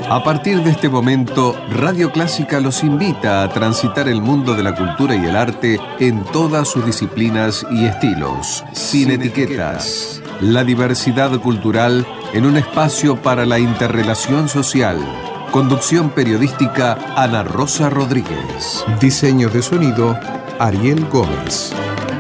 A partir de este momento, Radio Clásica los invita a transitar el mundo de la cultura y el arte en todas sus disciplinas y estilos. Sin etiquetas. La diversidad cultural en un espacio para la interrelación social. Conducción periodística, Ana Rosa Rodríguez. Diseño de sonido, Ariel Gómez.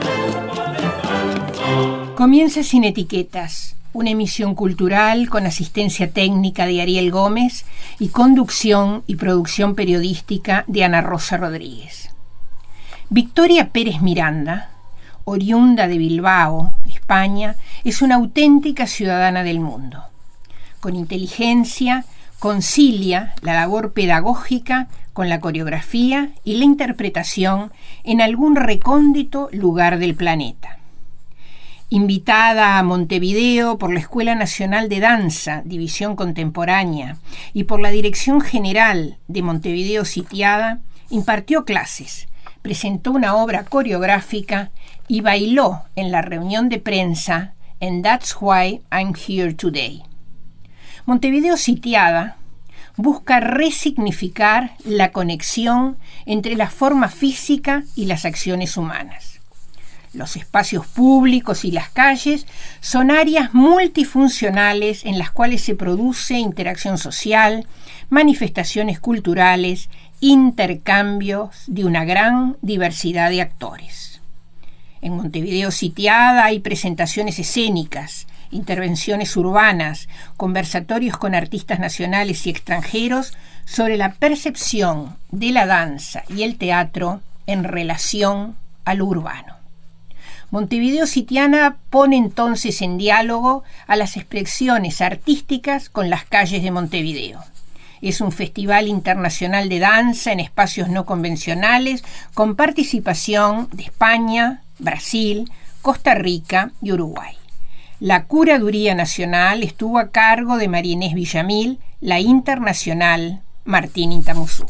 Comienza Sin Etiquetas, una emisión cultural con asistencia técnica de Ariel Gómez y conducción y producción periodística de Ana Rosa Rodríguez. Victoria Pérez Miranda, oriunda de Bilbao, España, es una auténtica ciudadana del mundo. Con inteligencia, concilia la labor pedagógica con la coreografía y la interpretación en algún recóndito lugar del planeta. Invitada a Montevideo por la Escuela Nacional de Danza, División Contemporánea, y por la Dirección General de Montevideo Sitiada, impartió clases, presentó una obra coreográfica y bailó en la reunión de prensa en That's Why I'm Here Today. Montevideo Sitiada busca resignificar la conexión entre la forma física y las acciones humanas. Los espacios públicos y las calles son áreas multifuncionales en las cuales se produce interacción social, manifestaciones culturales, intercambios de una gran diversidad de actores. En Montevideo Sitiada hay presentaciones escénicas, intervenciones urbanas, conversatorios con artistas nacionales y extranjeros sobre la percepción de la danza y el teatro en relación a lo urbano. Montevideo Sitiana pone entonces en diálogo a las expresiones artísticas con las calles de Montevideo. Es un festival internacional de danza en espacios no convencionales con participación de España, Brasil, Costa Rica y Uruguay. La curaduría nacional estuvo a cargo de María Inés Villamil, la internacional Martín Intamuzú.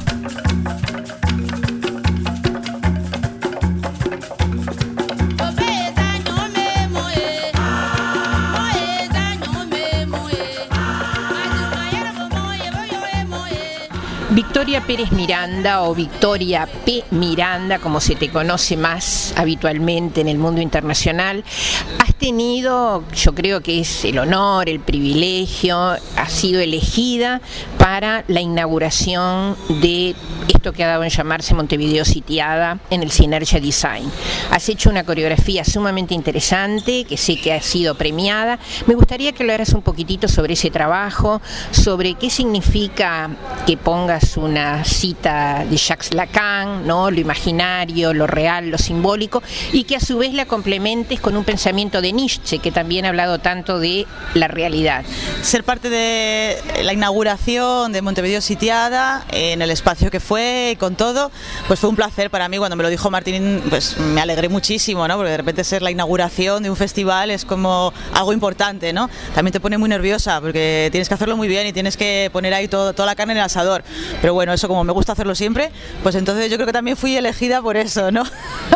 Victoria Pérez Miranda, o Victoria P. Miranda, como se te conoce más habitualmente en el mundo internacional, has tenido, yo creo que es el honor, el privilegio, has sido elegida para la inauguración de esto que ha dado en llamarse Montevideo Sitiada en el Sinergia Design. Has hecho una coreografía sumamente interesante, que sé que ha sido premiada. Me gustaría que hablaras un poquitito sobre ese trabajo, sobre qué significa que pongas una cita de Jacques Lacan, ¿no? Lo imaginario, lo real, lo simbólico, y que a su vez la complementes con un pensamiento de Nietzsche, que también ha hablado tanto de la realidad. Ser parte de la inauguración de Montevideo Sitiada, en el espacio que fue, con todo, pues fue un placer para mí. Cuando me lo dijo Martín, pues me alegré muchísimo, ¿no? Porque de repente ser la inauguración de un festival es como algo importante, ¿no? También te pone muy nerviosa, porque tienes que hacerlo muy bien y tienes que poner ahí toda la carne en el asador. Pero bueno, eso como me gusta hacerlo siempre, pues entonces yo creo que también fui elegida por eso, ¿no?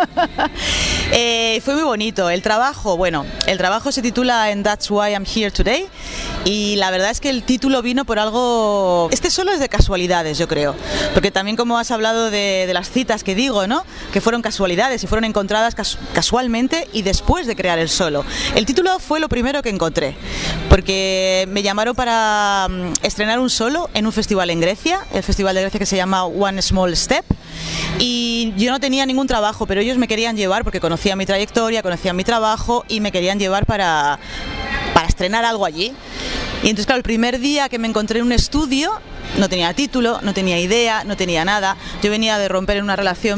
Fue muy bonito. El trabajo se titula And That's Why I'm Here Today, y la verdad es que el título vino por algo... Este solo es de casualidades, yo creo, porque también como has hablado de las citas que digo, ¿no? Que fueron casualidades y fueron encontradas casualmente y después de crear el solo. El título fue lo primero que encontré, porque me llamaron para estrenar un solo en un festival en Grecia, el festival de Grecia que se llama One Small Step, y yo no tenía ningún trabajo, pero ellos me querían llevar porque conocían mi trayectoria, conocían mi trabajo y me querían llevar para estrenar algo allí. Y entonces, claro, el primer día que me encontré en un estudio, no tenía título, no tenía idea, no tenía nada. Yo venía de romper en una relación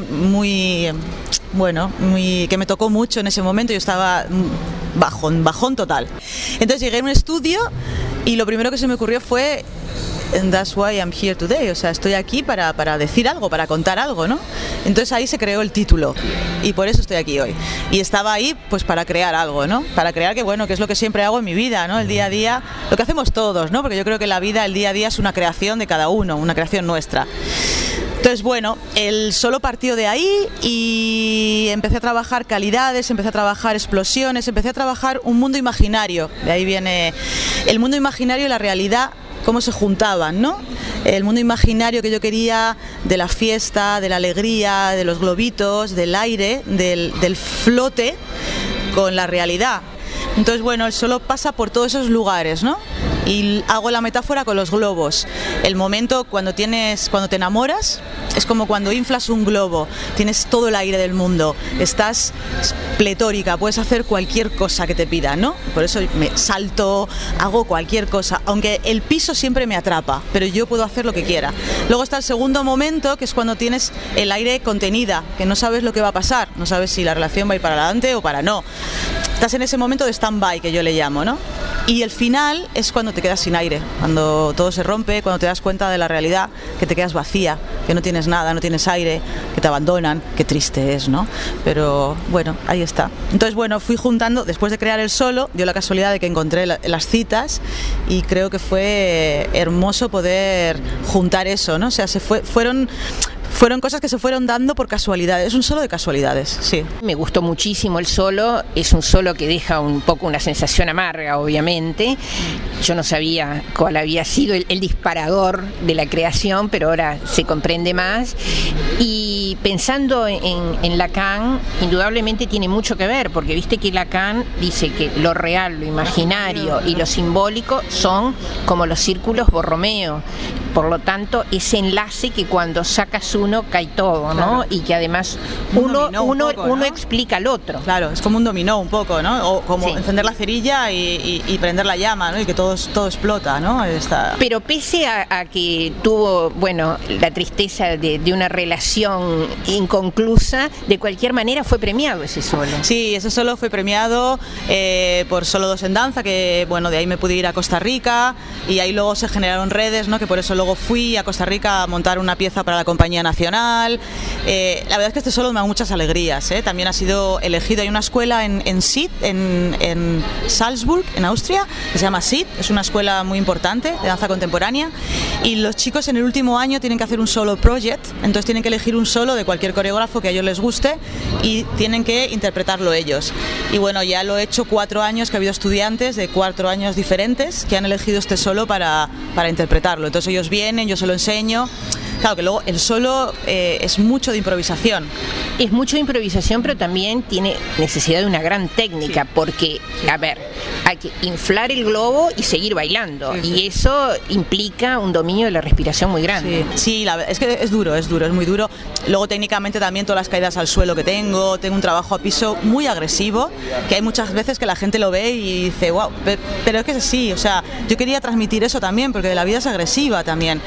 que me tocó mucho en ese momento. Yo estaba bajón total. Entonces llegué a un estudio y lo primero que se me ocurrió fue And that's why I'm here today, o sea, estoy aquí para decir algo, para contar algo, ¿no? Entonces ahí se creó el título y por eso estoy aquí hoy. Y estaba ahí pues para crear algo, ¿no? Para crear que es lo que siempre hago en mi vida, ¿no? El día a día, lo que hacemos todos, ¿no? Porque yo creo que la vida, el día a día es una creación de cada uno, una creación nuestra. Entonces, bueno, el solo partió de ahí y empecé a trabajar calidades, empecé a trabajar explosiones, empecé a trabajar un mundo imaginario. De ahí viene el mundo imaginario y la realidad cómo se juntaban, ¿no? El mundo imaginario que yo quería, de la fiesta, de la alegría, de los globitos, del aire, del flote, con la realidad. Entonces, bueno, el solo pasa por todos esos lugares, ¿no? Y hago la metáfora con los globos. El momento cuando te enamoras es como cuando inflas un globo, tienes todo el aire del mundo, estás pletórica, puedes hacer cualquier cosa que te pida, ¿no? Por eso me salto, hago cualquier cosa, aunque el piso siempre me atrapa, pero yo puedo hacer lo que quiera. Luego está el segundo momento, que es cuando tienes el aire contenida, que no sabes lo que va a pasar, no sabes si la relación va a ir para adelante o para no. Estás en ese momento de stand-by, que yo le llamo, ¿no? Y el final es cuando te quedas sin aire, cuando todo se rompe, cuando te das cuenta de la realidad, que te quedas vacía, que no tienes nada, no tienes aire, que te abandonan. Qué triste es, ¿no? Pero bueno, ahí está. Entonces, bueno, fui juntando, después de crear el solo, dio la casualidad de que encontré las citas y creo que fue hermoso poder juntar eso, ¿no? O sea, fueron cosas que se fueron dando por casualidades, es un solo de casualidades, sí. Me gustó muchísimo el solo, es un solo que deja un poco una sensación amarga, obviamente. Yo no sabía cuál había sido el disparador de la creación, pero ahora se comprende más. Y pensando en Lacan, indudablemente tiene mucho que ver, porque viste que Lacan dice que lo real, lo imaginario y lo simbólico son como los círculos Borromeo. Por lo tanto, ese enlace que cuando sacas uno cae todo, ¿no? Claro. Y que además uno explica al otro. Claro, es como un dominó un poco, ¿no? O como encender la cerilla y prender la llama, ¿no? Y que todo explota, ¿no? Pero pese a que tuvo, bueno, la tristeza de una relación inconclusa, de cualquier manera fue premiado ese solo. Sí, ese solo fue premiado por Solo Dos en Danza, que bueno, de ahí me pude ir a Costa Rica y ahí luego se generaron redes, ¿no? Que por eso luego fui a Costa Rica a montar una pieza para la Compañía Nacional. La verdad es que este solo me da muchas alegrías, ¿eh? También ha sido elegido, hay una escuela en SIT, en Salzburg, en Austria, que se llama SIT, es una escuela muy importante de danza contemporánea, y los chicos en el último año tienen que hacer un solo project, entonces tienen que elegir un solo de cualquier coreógrafo que a ellos les guste y tienen que interpretarlo ellos. Y bueno, ya lo he hecho 4 años, que ha habido estudiantes de 4 años diferentes que han elegido este solo para interpretarlo, entonces ellos vienen, yo se lo enseño. Claro que luego el solo es mucho de improvisación. Es mucho de improvisación, pero también tiene necesidad de una gran técnica, sí. Porque, a ver, hay que inflar el globo y seguir bailando, sí. Y eso implica un dominio de la respiración muy grande. Sí, la verdad es que es duro, es muy duro. Luego técnicamente también todas las caídas al suelo que tengo un trabajo a piso muy agresivo, que hay muchas veces que la gente lo ve y dice, wow, pero es que es así, o sea, yo quería transmitir eso también, porque la vida es agresiva también.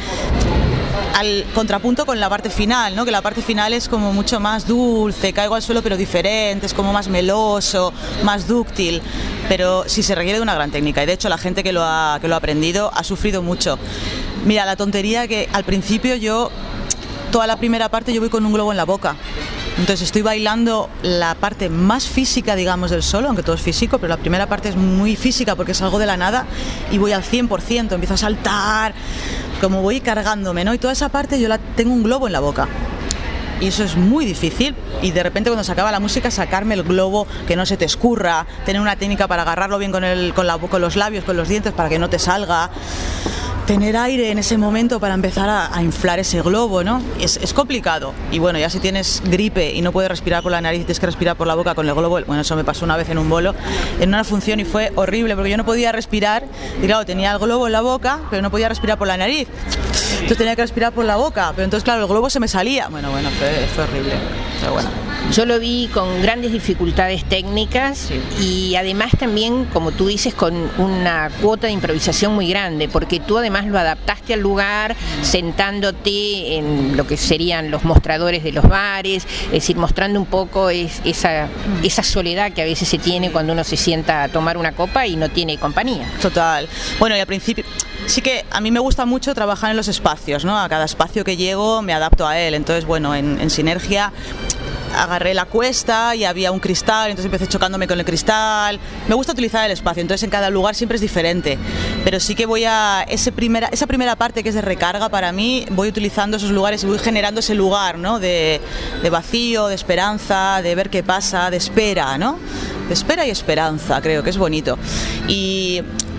Al contrapunto con la parte final, ¿no? Que la parte final es como mucho más dulce, caigo al suelo pero diferente, es como más meloso, más dúctil, pero sí se requiere de una gran técnica y de hecho la gente que lo ha aprendido ha sufrido mucho. Mira, la tontería que al principio toda la primera parte yo voy con un globo en la boca. Entonces estoy bailando la parte más física, digamos, del solo, aunque todo es físico, pero la primera parte es muy física porque es algo de la nada y voy al 100%, empiezo a saltar, como voy cargándome, ¿no? Y toda esa parte tengo un globo en la boca. Y eso es muy difícil y de repente cuando se acaba la música sacarme el globo, que no se te escurra, tener una técnica para agarrarlo bien con los labios, con los dientes para que no te salga, tener aire en ese momento para empezar a inflar ese globo, ¿no? Es complicado. Y bueno, ya si tienes gripe y no puedes respirar por la nariz y tienes que respirar por la boca con el globo, bueno, eso me pasó una vez en un bolo, en una función y fue horrible porque yo no podía respirar y claro, tenía el globo en la boca, pero no podía respirar por la nariz. Entonces tenía que respirar por la boca, pero entonces claro, el globo se me salía. Bueno, fue horrible, pero bueno. Yo lo vi con grandes dificultades técnicas, sí. Y además también, como tú dices, con una cuota de improvisación muy grande, porque tú además lo adaptaste al lugar, sentándote en lo que serían los mostradores de los bares, es decir, mostrando un poco esa soledad que a veces se tiene cuando uno se sienta a tomar una copa y no tiene compañía. Total. Bueno, y al principio sí que a mí me gusta mucho trabajar en los espacios, ¿no? A cada espacio que llego me adapto a él, entonces bueno, en Sinergia agarré la cuesta y había un cristal, entonces empecé chocándome con el cristal. Me gusta utilizar el espacio, entonces en cada lugar siempre es diferente, pero sí que voy a esa primera parte que es de recarga para mí, voy utilizando esos lugares y voy generando ese lugar, ¿no? de vacío, de esperanza, de ver qué pasa, de espera, ¿no? De espera y esperanza, creo que es bonito. Y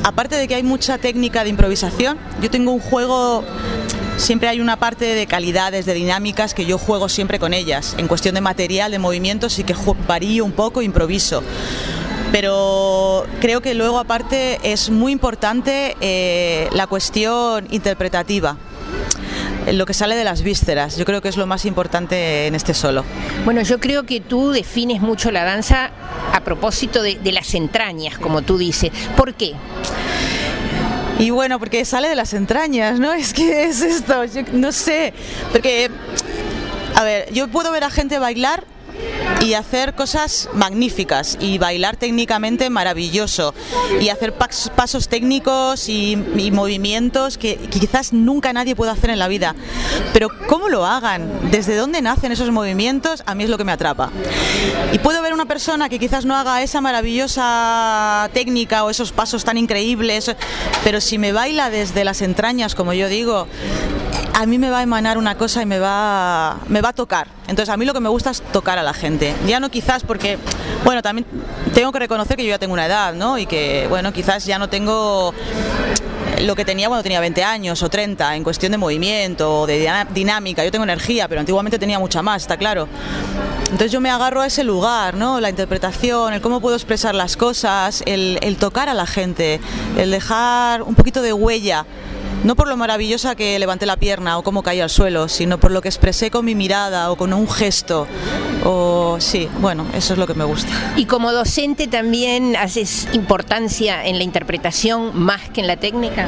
aparte de que hay mucha técnica de improvisación, yo tengo un juego, siempre hay una parte de calidades, de dinámicas que yo juego siempre con ellas. En cuestión de material, de movimientos, sí que varío un poco, improviso. Pero creo que luego aparte es muy importante la cuestión interpretativa, lo que sale de las vísceras. Yo creo que es lo más importante en este solo. Bueno, yo creo que tú defines mucho la danza a propósito de las entrañas, como tú dices. ¿Por qué? Y bueno, porque sale de las entrañas, ¿no? Es que es esto, yo no sé, porque, a ver, yo puedo ver a gente bailar y hacer cosas magníficas y bailar técnicamente maravilloso y hacer pasos técnicos y movimientos que quizás nunca nadie pueda hacer en la vida, pero cómo lo hagan, desde dónde nacen esos movimientos, a mí es lo que me atrapa. Y puedo ver una persona que quizás no haga esa maravillosa técnica o esos pasos tan increíbles, pero si me baila desde las entrañas, como yo digo, a mí me va a emanar una cosa y me va a tocar. Entonces a mí lo que me gusta es tocar a la gente. Ya no quizás porque, bueno, también tengo que reconocer que yo ya tengo una edad, ¿no? Y que, bueno, quizás ya no tengo lo que tenía cuando tenía 20 años o 30 en cuestión de movimiento o de dinámica. Yo tengo energía, pero antiguamente tenía mucha más, está claro. Entonces yo me agarro a ese lugar, ¿no? La interpretación, el cómo puedo expresar las cosas, el tocar a la gente, el dejar un poquito de huella. No por lo maravillosa que levanté la pierna o cómo caí al suelo, sino por lo que expresé con mi mirada o con un gesto. O sí, bueno, eso es lo que me gusta. ¿Y como docente también haces importancia en la interpretación más que en la técnica?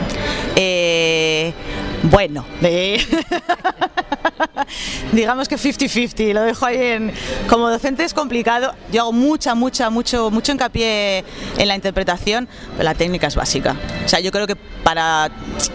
Bueno, digamos que 50-50, lo dejo ahí como docente es complicado. Yo hago mucho hincapié en la interpretación, pero la técnica es básica. O sea, yo creo que para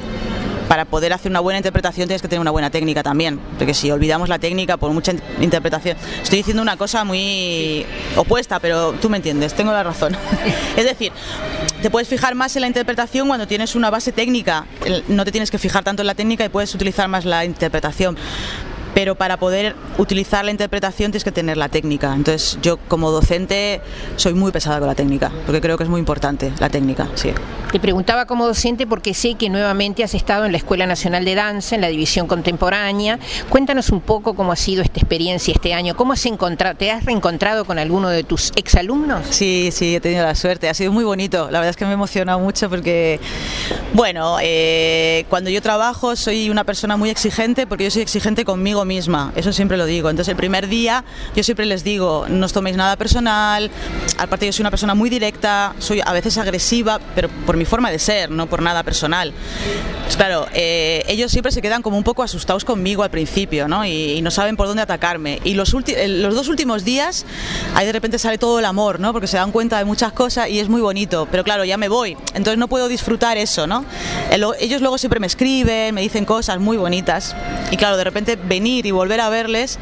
poder hacer una buena interpretación tienes que tener una buena técnica también, porque si olvidamos la técnica por mucha interpretación, estoy diciendo una cosa muy opuesta, pero tú me entiendes, tengo la razón. Es decir, te puedes fijar más en la interpretación cuando tienes una base técnica, no te tienes que fijar tanto en la técnica y puedes utilizar más la interpretación. Pero para poder utilizar la interpretación tienes que tener la técnica. Entonces yo como docente soy muy pesada con la técnica, porque creo que es muy importante la técnica, sí. Te preguntaba como docente porque sé que nuevamente has estado en la Escuela Nacional de Danza, en la División Contemporánea. Cuéntanos un poco cómo ha sido esta experiencia este año. ¿Cómo te has reencontrado con alguno de tus exalumnos? Sí, he tenido la suerte. Ha sido muy bonito. La verdad es que me he emocionado mucho porque, bueno, cuando yo trabajo soy una persona muy exigente, porque yo soy exigente conmigo misma, eso siempre lo digo. Entonces el primer día yo siempre les digo, no os toméis nada personal, aparte yo soy una persona muy directa, soy a veces agresiva, pero por mi forma de ser, no por nada personal. Pues claro, ellos siempre se quedan como un poco asustados conmigo al principio, ¿no? Y no saben por dónde atacarme. Y los 2 últimos días, ahí de repente sale todo el amor, ¿no? Porque se dan cuenta de muchas cosas y es muy bonito. Pero claro, ya me voy, entonces no puedo disfrutar eso, ¿no? Ellos luego siempre me escriben, me dicen cosas muy bonitas. Y claro, de repente venir y volver a verles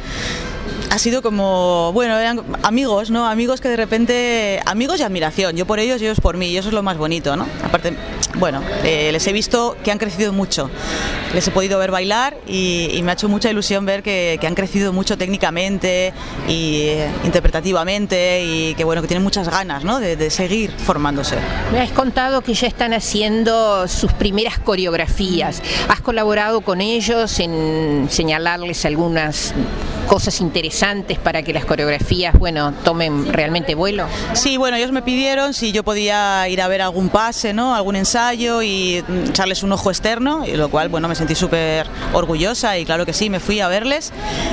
ha sido como, bueno, eran amigos, ¿no? Amigos que de repente, amigos y admiración, yo por ellos y ellos por mí, y eso es lo más bonito, ¿no? Aparte, bueno, les he visto que han crecido mucho, les he podido ver bailar y me ha hecho mucha ilusión ver que han crecido mucho técnicamente y interpretativamente y que, bueno, que tienen muchas ganas, ¿no? De seguir formándose. Me has contado que ya están haciendo sus primeras coreografías. ¿Has colaborado con ellos en señalarles algunas cosas interesantes para que las coreografías, bueno, tomen realmente vuelo? Sí, bueno, ellos me pidieron si yo podía ir a ver algún pase, ¿no? Algún ensayo y echarles un ojo externo, y lo cual, bueno, me sentí súper orgullosa y claro que sí, me fui a verles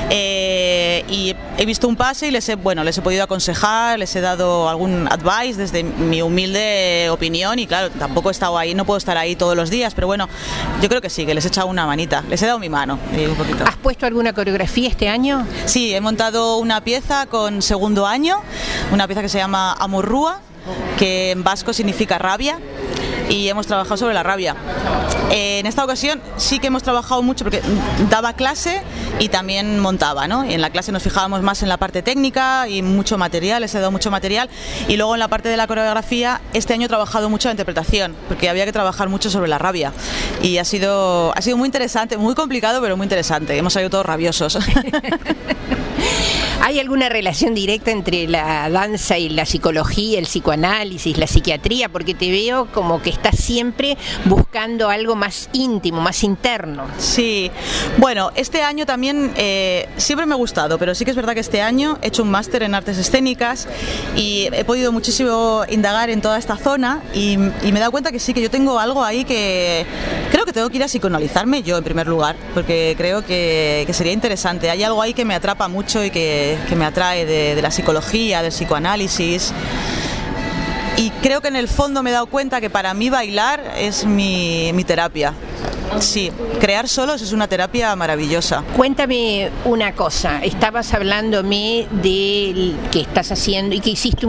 y he visto un pase y les he podido aconsejar, les he dado algún advice desde mi humilde opinión y claro, tampoco he estado ahí, no puedo estar ahí todos los días, pero bueno, yo creo que sí, que les he echado una manita, les he dado mi mano un poquito. ¿Has puesto alguna coreografía este año? Sí, he montado una pieza con segundo año, una pieza que se llama Amorrúa, que en vasco significa rabia, y hemos trabajado sobre la rabia. En esta ocasión sí que hemos trabajado mucho porque daba clase y también montaba, ¿no? Y en la clase nos fijábamos más en la parte técnica y mucho material, les he dado mucho material, y luego en la parte de la coreografía este año he trabajado mucho la interpretación porque había que trabajar mucho sobre la rabia y ha sido muy interesante, muy complicado pero muy interesante, hemos salido todos rabiosos. ¿Hay alguna relación directa entre la danza y la psicología, el psicoanálisis, la psiquiatría? Porque te veo como que estás siempre buscando algo más íntimo, más interno. Sí, bueno, este año también siempre me ha gustado, pero sí que es verdad que este año he hecho un máster en artes escénicas y he podido muchísimo indagar en toda esta zona y me he dado cuenta que sí, que yo tengo algo ahí que creo que tengo que ir a psicoanalizarme yo en primer lugar, porque creo que sería interesante. Hay algo ahí que me atrapa mucho y que me atrae de la psicología, del psicoanálisis. Y creo que en el fondo me he dado cuenta que para mí bailar es mi terapia. Sí, crear solos es una terapia maravillosa. Cuéntame una cosa, estabas hablándome de que estás haciendo y que hiciste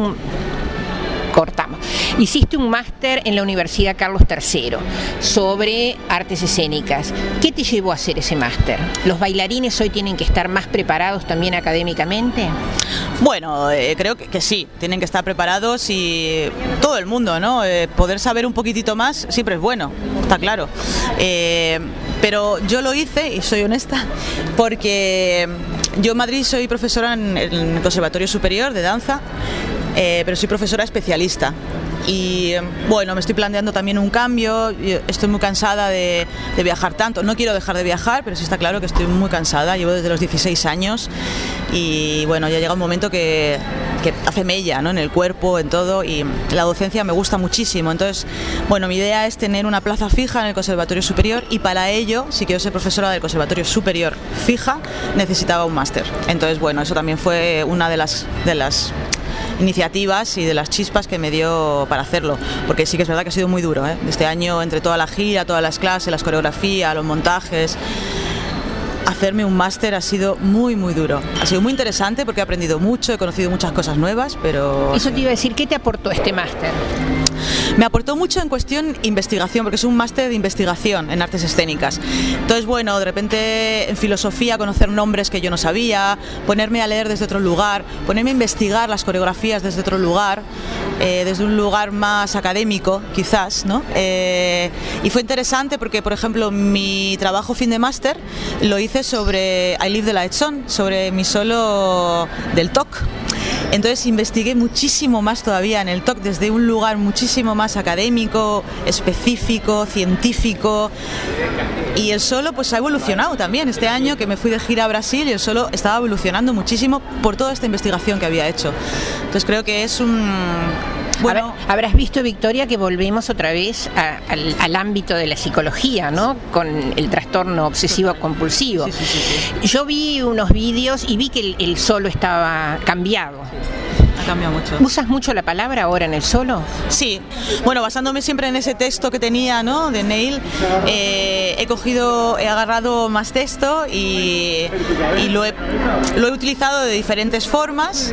Hiciste un máster en la Universidad Carlos III sobre artes escénicas. ¿Qué te llevó a hacer ese máster? ¿Los bailarines hoy tienen que estar más preparados también académicamente? Bueno, creo que sí, tienen que estar preparados y todo el mundo, ¿no? Poder saber un poquitito más siempre es bueno, está claro. Pero yo lo hice, y soy honesta, porque yo en Madrid soy profesora en el Conservatorio Superior de Danza, pero soy profesora especialista. Y bueno, me estoy planteando también un cambio. Yo estoy muy cansada de viajar tanto. No quiero dejar de viajar, pero sí está claro que estoy muy cansada. Llevo desde los 16 años y bueno, ya llega un momento que hace mella, ¿no? En el cuerpo, en todo, y la docencia me gusta muchísimo. Entonces, bueno, mi idea es tener una plaza fija en el Conservatorio Superior y para ello, si quiero ser profesora del Conservatorio Superior fija, necesitaba un máster. Entonces, bueno, eso también fue una de las iniciativas y de las chispas que me dio para hacerlo, porque sí que es verdad que ha sido muy duro, ¿eh? Este año, entre toda la gira, todas las clases, las coreografías, los montajes, hacerme un máster ha sido muy muy duro. Ha sido muy interesante porque he aprendido mucho, he conocido muchas cosas nuevas, pero... Eso te iba a decir, ¿qué te aportó este máster? Me aportó mucho en cuestión investigación, porque es un máster de investigación en artes escénicas. Entonces, bueno, de repente en filosofía conocer nombres que yo no sabía, ponerme a leer desde otro lugar, ponerme a investigar las coreografías desde otro lugar, desde un lugar más académico, quizás, ¿no? Y fue interesante porque, por ejemplo, mi trabajo fin de máster lo hice sobre I Live the Light Song, sobre mi solo del TOC. Entonces investigué muchísimo más todavía en el TOC desde un lugar muchísimo más académico, específico, científico, y el solo pues ha evolucionado también. Este año que me fui de gira a Brasil y el solo estaba evolucionando muchísimo por toda esta investigación que había hecho. Entonces creo que es un... Bueno, habrás visto, Victoria, que volvemos otra vez al ámbito de la psicología, ¿no? Con el trastorno obsesivo-compulsivo. Sí. Yo vi unos vídeos y vi que el solo estaba cambiado. Ha cambiado mucho. ¿Usas mucho la palabra ahora en el solo? Sí, bueno, basándome siempre en ese texto que tenía, ¿no? De Neil, he agarrado más texto y lo he utilizado de diferentes formas,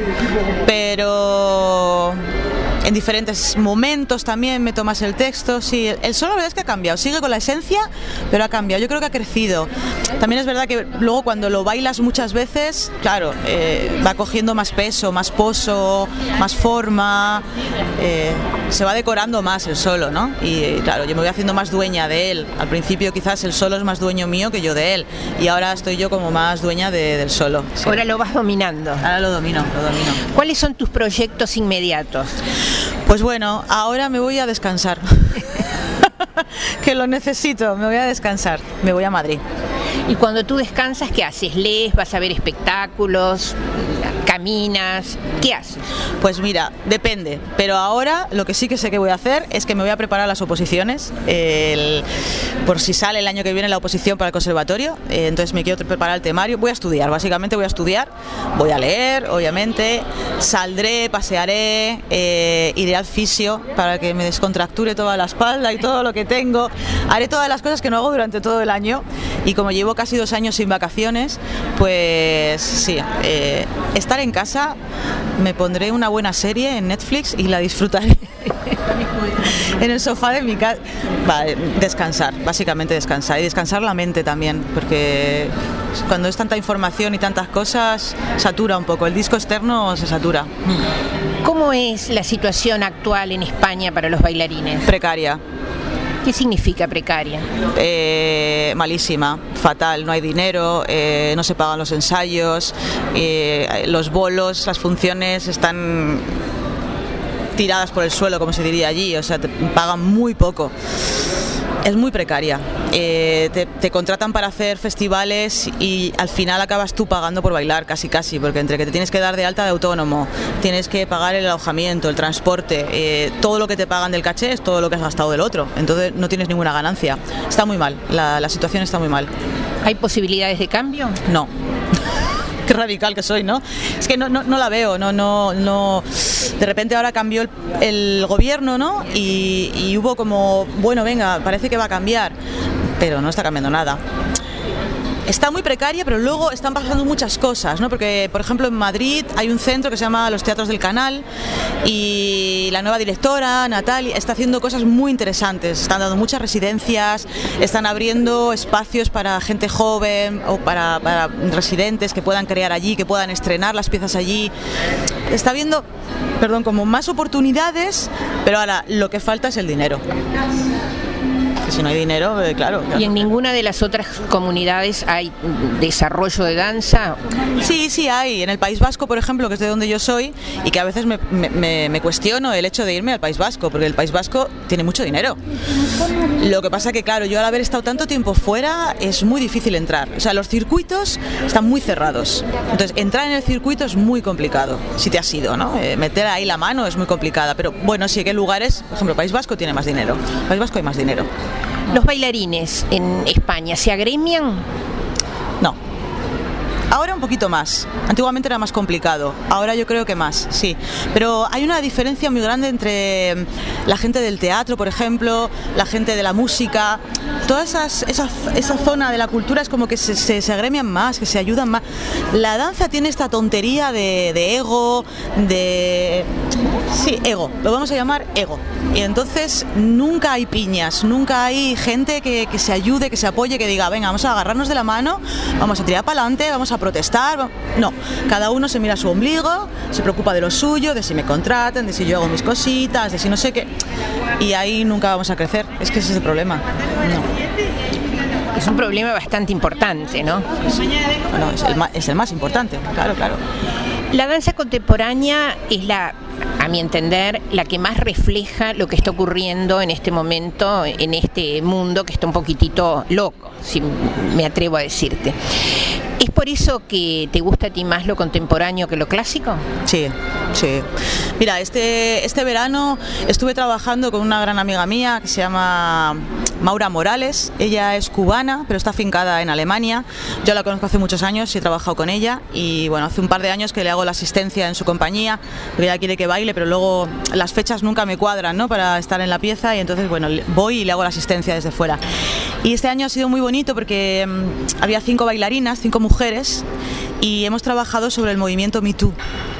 pero en diferentes momentos también me tomas el texto. Sí, el solo la verdad es que ha cambiado, sigue con la esencia, pero ha cambiado, yo creo que ha crecido. También es verdad que luego cuando lo bailas muchas veces, claro, va cogiendo más peso, más poso, más forma, se va decorando más el solo, ¿no? Y claro, yo me voy haciendo más dueña de él. Al principio quizás el solo es más dueño mío que yo de él, y ahora estoy yo como más dueña del solo. Sí. Ahora lo vas dominando. Ahora lo domino. ¿Cuáles son tus proyectos inmediatos? Pues bueno, ahora me voy a descansar. Que lo necesito, me voy a descansar, me voy a Madrid. Y cuando tú descansas, ¿qué haces? ¿Lees? ¿Vas a ver espectáculos? ¿Caminas? ¿Qué haces? Pues mira, depende, pero ahora lo que sí que sé que voy a hacer es que me voy a preparar las oposiciones, por si sale el año que viene la oposición para el conservatorio, entonces me quiero preparar el temario, voy a estudiar, básicamente voy a estudiar, voy a leer, obviamente, saldré, pasearé, iré al fisio para que me descontracture toda la espalda y todo lo que tengo, haré todas las cosas que no hago durante todo el año, y como llevo casi 2 años sin vacaciones, pues sí, estar en casa, me pondré una buena serie en Netflix y la disfrutaré en el sofá de mi casa. Descansar, básicamente descansar, y descansar la mente también, porque cuando es tanta información y tantas cosas, satura un poco, el disco externo se satura. ¿Cómo es la situación actual en España para los bailarines? Precaria. ¿Qué significa precaria? Malísima, fatal, no hay dinero, no se pagan los ensayos, los bolos, las funciones están tiradas por el suelo, como se diría allí, o sea, te pagan muy poco. Es muy precaria. Te contratan para hacer festivales y al final acabas tú pagando por bailar, casi, porque entre que te tienes que dar de alta de autónomo, tienes que pagar el alojamiento, el transporte, todo lo que te pagan del caché es todo lo que has gastado del otro. Entonces no tienes ninguna ganancia. Está muy mal, la situación está muy mal. ¿Hay posibilidades de cambio? No. Qué radical que soy, ¿no? Es que no la veo, no. De repente ahora cambió el gobierno, ¿no? Y hubo como, bueno, venga, parece que va a cambiar, pero no está cambiando nada. Está muy precaria, pero luego están pasando muchas cosas, ¿no? Porque, por ejemplo, en Madrid hay un centro que se llama Los Teatros del Canal y la nueva directora, Natalia, está haciendo cosas muy interesantes. Están dando muchas residencias, están abriendo espacios para gente joven o para residentes que puedan crear allí, que puedan estrenar las piezas allí. Está habiendo, como más oportunidades, pero ahora lo que falta es el dinero. Si no hay dinero, claro. ¿Y en ninguna de las otras comunidades hay desarrollo de danza? Sí hay. En el País Vasco, por ejemplo, que es de donde yo soy, y que a veces me cuestiono el hecho de irme al País Vasco, porque el País Vasco tiene mucho dinero. Lo que pasa que, claro, yo al haber estado tanto tiempo fuera, es muy difícil entrar. O sea, los circuitos están muy cerrados. Entonces, entrar en el circuito es muy complicado, si te has ido, ¿no? Meter ahí la mano es muy complicada. Pero bueno, sí que hay lugares, por ejemplo, País Vasco tiene más dinero. País Vasco hay más dinero. ¿Los bailarines en España se agremian? No. Ahora un poquito más. Antiguamente era más complicado. Ahora yo creo que más, sí. Pero hay una diferencia muy grande entre la gente del teatro, por ejemplo, la gente de la música. Toda esa zona de la cultura es como que se agremian más, que se ayudan más. La danza tiene esta tontería de ego, Sí, ego. Lo vamos a llamar ego. Y entonces nunca hay piñas, nunca hay gente que se ayude, que se apoye, que diga, venga, vamos a agarrarnos de la mano, vamos a tirar para adelante, vamos a protestar. No, cada uno se mira su ombligo, se preocupa de lo suyo, de si me contratan, de si yo hago mis cositas, de si no sé qué. Y ahí nunca vamos a crecer. Es que ese es el problema. No. Es un problema bastante importante, ¿no? Bueno, es el más importante, claro. La danza contemporánea es a mi entender, la que más refleja lo que está ocurriendo en este momento, en este mundo que está un poquitito loco, si me atrevo a decirte. ¿Es por eso que te gusta a ti más lo contemporáneo que lo clásico? Sí. Mira, este verano estuve trabajando con una gran amiga mía que se llama Maura Morales. Ella es cubana, pero está afincada en Alemania. Yo la conozco hace muchos años y he trabajado con ella. Y bueno, hace un par de años que le hago la asistencia en su compañía, porque ella quiere que baile, pero luego las fechas nunca me cuadran, ¿no?, para estar en la pieza. Y entonces, bueno, voy y le hago la asistencia desde fuera. Y este año ha sido muy bonito porque había 5 bailarinas, 5 mujeres, y hemos trabajado sobre el movimiento Me Too.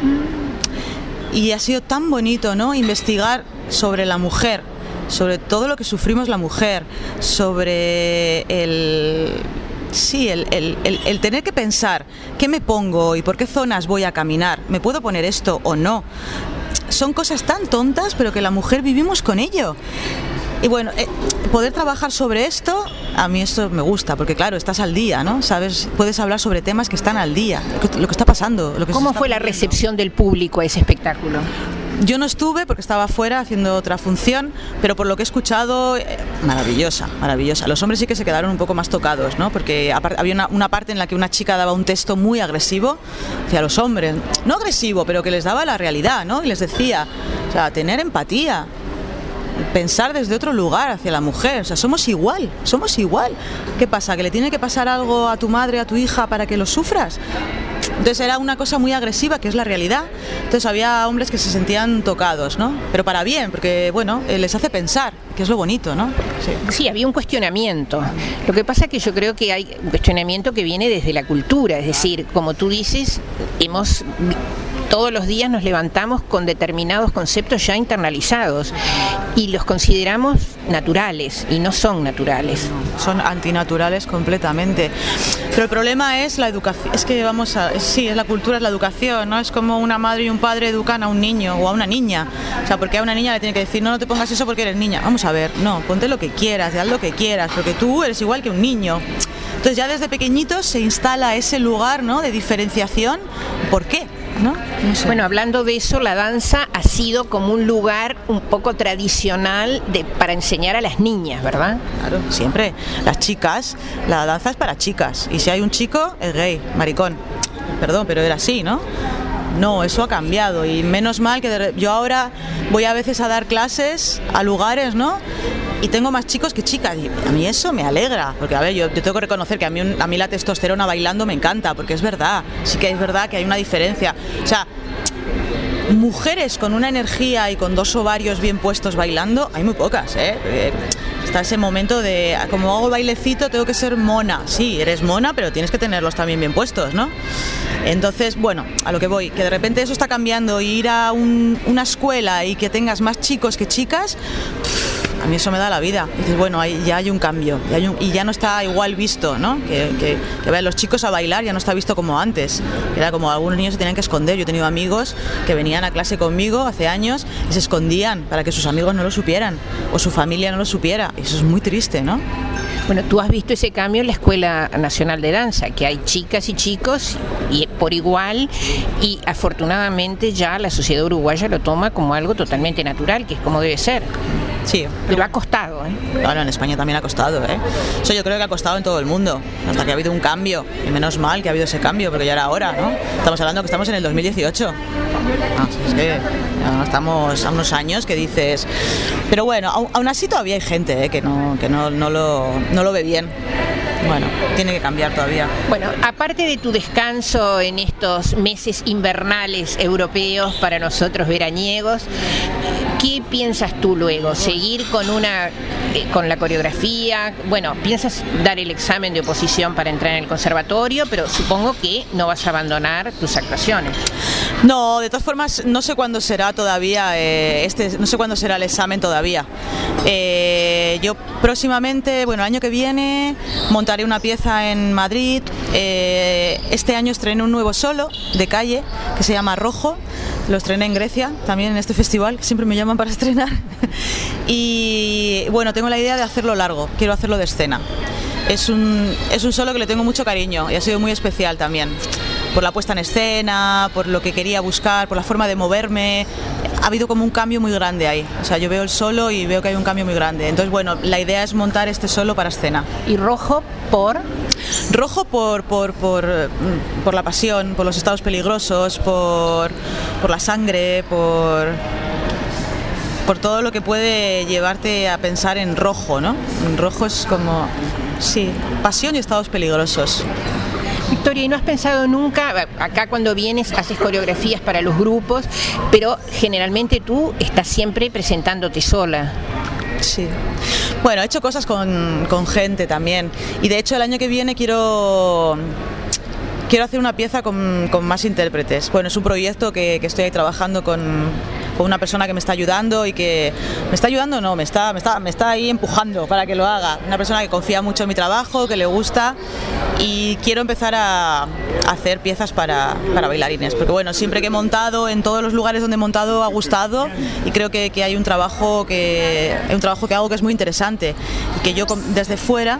Y ha sido tan bonito, ¿no?, investigar sobre la mujer, sobre todo lo que sufrimos la mujer, sobre el tener que pensar qué me pongo y por qué zonas voy a caminar, me puedo poner esto o no. Son cosas tan tontas, pero que la mujer vivimos con ello. Y bueno, poder trabajar sobre esto, a mí esto me gusta, porque claro, estás al día, ¿no? Sabes, puedes hablar sobre temas que están al día, lo que está pasando. ¿Cómo fue la recepción del público a ese espectáculo? Yo no estuve porque estaba afuera haciendo otra función, pero por lo que he escuchado, maravillosa. Los hombres sí que se quedaron un poco más tocados, ¿no? Porque había una parte en la que una chica daba un texto muy agresivo hacia los hombres. No agresivo, pero que les daba la realidad, ¿no? Y les decía, o sea, tener empatía, pensar desde otro lugar hacia la mujer. O sea, somos igual. ¿Qué pasa? ¿Que le tiene que pasar algo a tu madre, a tu hija para que lo sufras? Entonces era una cosa muy agresiva, que es la realidad. Entonces había hombres que se sentían tocados, ¿no? Pero para bien, porque, bueno, les hace pensar, que es lo bonito, ¿no? Sí, había un cuestionamiento. Lo que pasa es que yo creo que hay un cuestionamiento que viene desde la cultura. Es decir, como tú dices, todos los días nos levantamos con determinados conceptos ya internalizados y los consideramos naturales y no son naturales. Son antinaturales completamente. Pero el problema es la educación. Es que es la cultura, es la educación, ¿no? Es como una madre y un padre educan a un niño o a una niña. O sea, porque a una niña le tiene que decir, no te pongas eso porque eres niña. Vamos a ver, no, ponte lo que quieras, haz lo que quieras, porque tú eres igual que un niño. Entonces ya desde pequeñitos se instala ese lugar, ¿no?, de diferenciación. ¿Por qué? ¿No? No sé. Bueno, hablando de eso, la danza ha sido como un lugar un poco tradicional para enseñar a las niñas, ¿verdad? Claro, siempre. Las chicas, la danza es para chicas. Y si hay un chico, es gay, maricón. Perdón, pero era así, ¿no? No, eso ha cambiado y menos mal que yo ahora voy a veces a dar clases a lugares, ¿no?, y tengo más chicos que chicas y a mí eso me alegra, porque a ver, yo tengo que reconocer que a mí la testosterona bailando me encanta, porque es verdad, sí que es verdad que hay una diferencia. O sea, mujeres con una energía y con 2 ovarios bien puestos bailando, hay muy pocas, está ese momento de, como hago bailecito, tengo que ser mona. Sí, eres mona, pero tienes que tenerlos también bien puestos, ¿no? Entonces, bueno, a lo que voy, que de repente eso está cambiando y ir a una escuela y que tengas más chicos que chicas, a mí eso me da la vida. Dices, bueno, ya hay un cambio y ya no está igual visto, ¿no? Que vayan los chicos a bailar, ya no está visto como antes. Era como algunos niños se tenían que esconder. Yo he tenido amigos que venían a clase conmigo hace años y se escondían para que sus amigos no lo supieran o su familia no lo supiera. Eso es muy triste, ¿no? Bueno, tú has visto ese cambio en la Escuela Nacional de Danza, que hay chicas y chicos y por igual, y afortunadamente ya la sociedad uruguaya lo toma como algo totalmente natural, que es como debe ser. Sí. Pero ha costado, ¿eh? Bueno, en España también ha costado, ¿eh? Eso yo creo que ha costado en todo el mundo, hasta que ha habido un cambio. Y menos mal que ha habido ese cambio, porque ya era hora, ¿no? Estamos hablando que estamos en el 2018. Es que estamos a unos años que dices... Pero bueno, aún así todavía hay gente, que no lo ve bien. Bueno, tiene que cambiar todavía. Bueno, aparte de tu descanso en estos meses invernales europeos, para nosotros veraniegos, ¿qué piensas tú luego? ¿Seguir con la coreografía? Bueno, piensas dar el examen de oposición para entrar en el conservatorio, pero supongo que no vas a abandonar tus actuaciones. No, de todas formas, no sé cuándo será todavía, no sé cuándo será el examen todavía. Yo próximamente, bueno, el año que viene, montaré una pieza en Madrid. Este año estrené un nuevo solo de calle que se llama Rojo. Lo estrené en Grecia, también en este festival, que siempre me llaman para estrenar. Y bueno, tengo la idea de hacerlo largo, quiero hacerlo de escena. Es un solo que le tengo mucho cariño y ha sido muy especial también. Por la puesta en escena, por lo que quería buscar, por la forma de moverme. Ha habido como un cambio muy grande ahí. O sea, yo veo el solo y veo que hay un cambio muy grande. Entonces, bueno, la idea es montar este solo para escena. ¿Y Rojo por...? Rojo por la pasión, por los estados peligrosos, por la sangre, por todo lo que puede llevarte a pensar en rojo, ¿no? En rojo es como, sí, pasión y estados peligrosos. Victoria, ¿y no has pensado nunca, acá cuando vienes haces coreografías para los grupos, pero generalmente tú estás siempre presentándote sola? Sí. Bueno, he hecho cosas con gente también. Y de hecho el año que viene quiero hacer una pieza con más intérpretes. Bueno, es un proyecto que estoy ahí trabajando con una persona que me está ayudando y que... ¿Me está ayudando? No, me está ahí empujando para que lo haga. Una persona que confía mucho en mi trabajo, que le gusta, y quiero empezar a hacer piezas para bailarines. Porque bueno, siempre que he montado, en todos los lugares donde he montado ha gustado, y creo que hay un trabajo que hago que es muy interesante y que yo desde fuera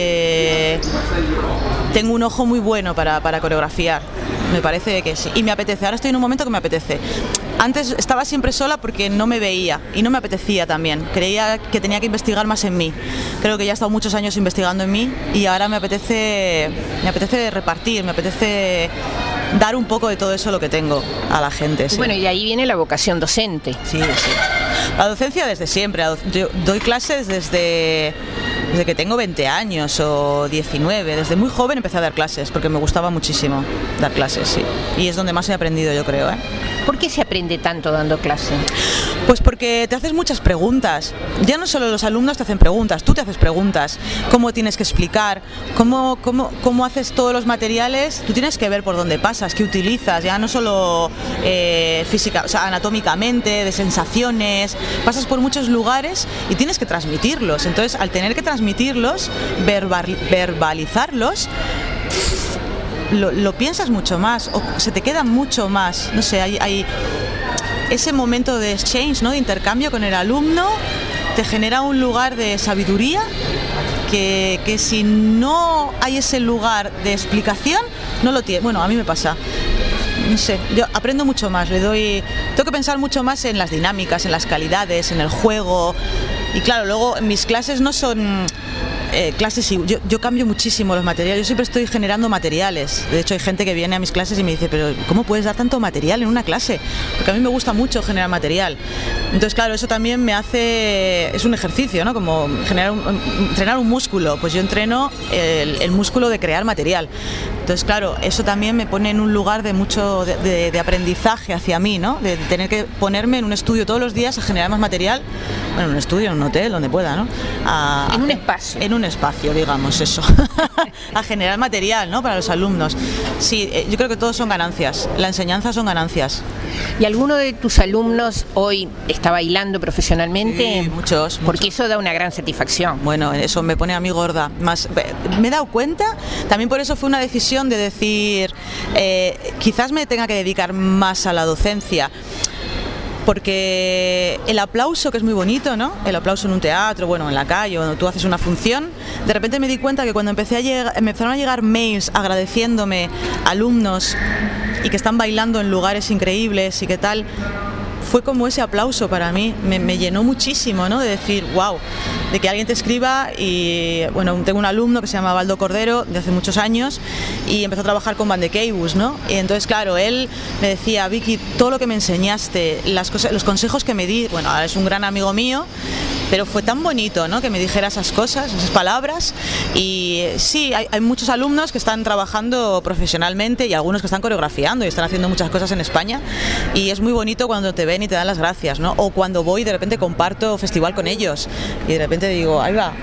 tengo un ojo muy bueno para coreografiar. Me parece que sí. Y me apetece. Ahora estoy en un momento que me apetece. Antes estaba siempre sola porque no me veía y no me apetecía también. Creía que tenía que investigar más en mí. Creo que ya he estado muchos años investigando en mí y ahora me apetece repartir, me apetece dar un poco de todo eso lo que tengo a la gente. Sí. Bueno, y ahí viene la vocación docente. Sí, sí. La docencia desde siempre. Yo doy clases desde que tengo 20 años o 19. Desde muy joven empecé a dar clases porque me gustaba muchísimo dar clases, sí. Y es donde más he aprendido, yo creo, ¿eh? ¿Por qué se aprende tanto dando clase? Pues porque te haces muchas preguntas. Ya no solo los alumnos te hacen preguntas, tú te haces preguntas. ¿Cómo tienes que explicar? ¿Cómo haces todos los materiales? Tú tienes que ver por dónde pasas, qué utilizas, ya no solo física, o sea, anatómicamente, de sensaciones. Pasas por muchos lugares y tienes que transmitirlos. Entonces, al tener que transmitirlos, verbalizarlos, lo piensas mucho más, o se te queda mucho más. No sé, hay ese momento de exchange, ¿no? De intercambio con el alumno, te genera un lugar de sabiduría que si no hay ese lugar de explicación, no lo tiene. Bueno, a mí me pasa. No sé, yo aprendo mucho más, tengo que pensar mucho más en las dinámicas, en las calidades, en el juego. Y claro, luego mis clases no son clases, yo cambio muchísimo los materiales, yo siempre estoy generando materiales. De hecho, hay gente que viene a mis clases y me dice, pero ¿cómo puedes dar tanto material en una clase? Porque a mí me gusta mucho generar material. Entonces, claro, eso también me hace, es un ejercicio, ¿no? Como entrenar un músculo. Pues yo entreno el músculo de crear material. Entonces, claro, eso también me pone en un lugar de mucho de aprendizaje hacia mí, ¿no? De tener que ponerme en un estudio todos los días a generar más material, bueno, en un estudio, en un hotel, donde pueda, ¿no? En un espacio. En un espacio, digamos, eso. A generar material, ¿no? Para los alumnos. Sí, yo creo que todos son ganancias. La enseñanza son ganancias. ¿Y alguno de tus alumnos hoy está bailando profesionalmente? Sí, muchos. Porque eso da una gran satisfacción. Bueno, eso me pone a mí gorda. Más, me he dado cuenta, también por eso fue una decisión de decir, quizás me tenga que dedicar más a la docencia. Porque el aplauso, que es muy bonito, ¿no? El aplauso en un teatro, bueno, en la calle, cuando tú haces una función, de repente me di cuenta que cuando empezaron a llegar mails agradeciéndome alumnos y que están bailando en lugares increíbles y qué tal, fue como ese aplauso para mí, me llenó muchísimo, ¿no? De decir, wow, de que alguien te escriba. Y bueno, tengo un alumno que se llama Baldo Cordero, de hace muchos años, y empezó a trabajar con Van de Keibus, ¿no? Y entonces, claro, él me decía, Vicky, todo lo que me enseñaste, los consejos que me di, bueno, ahora es un gran amigo mío, pero fue tan bonito, ¿no? Que me dijera esas cosas, esas palabras. Y sí, hay muchos alumnos que están trabajando profesionalmente y algunos que están coreografiando y están haciendo muchas cosas en España, y es muy bonito cuando te ven y te dan las gracias, ¿no? O cuando voy de repente comparto festival con ellos y de repente digo, ahí va,